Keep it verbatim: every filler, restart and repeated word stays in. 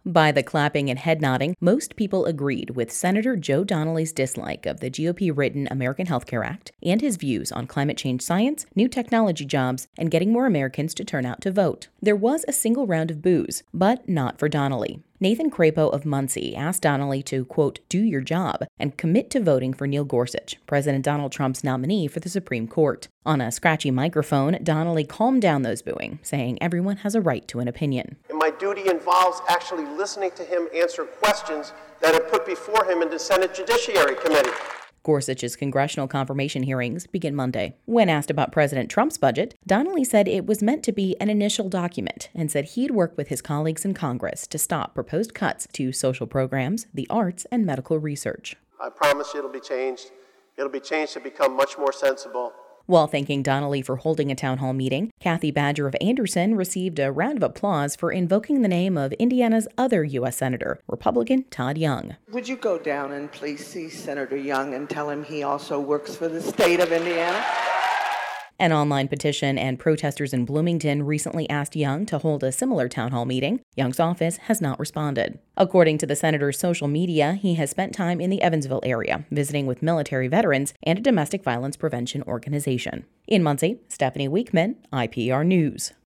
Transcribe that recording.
By the clapping and head nodding, most people agreed with Senator Joe Donnelly's dislike of the G O P-ridden American Health Care Act and his views on climate change science, new technology jobs, and getting more Americans to turn out to vote. There was a single round of boos, but not for Donnelly. Nathan Crapo of Muncie asked Donnelly to, quote, do your job and commit to voting for Neil Gorsuch, President Donald Trump's nominee for the Supreme Court. On a scratchy microphone, Donnelly calmed down those booing, saying everyone has a right to an opinion. And my duty involves actually listening to him answer questions that are put before him in the Senate Judiciary Committee. Gorsuch's congressional confirmation hearings begin Monday. When asked about President Trump's budget, Donnelly said it was meant to be an initial document and said he'd work with his colleagues in Congress to stop proposed cuts to social programs, the arts, and medical research. I promise you it'll be changed. It'll be changed to become much more sensible. While thanking Donnelly for holding a town hall meeting, Kathy Badger of Anderson received a round of applause for invoking the name of Indiana's other U S Senator, Republican Todd Young. Would you go down and please see Senator Young and tell him he also works for the state of Indiana? An online petition and protesters in Bloomington recently asked Young to hold a similar town hall meeting. Young's office has not responded. According to the senator's social media, he has spent time in the Evansville area, visiting with military veterans and a domestic violence prevention organization. In Muncie, Stephanie Weekman, I P R News.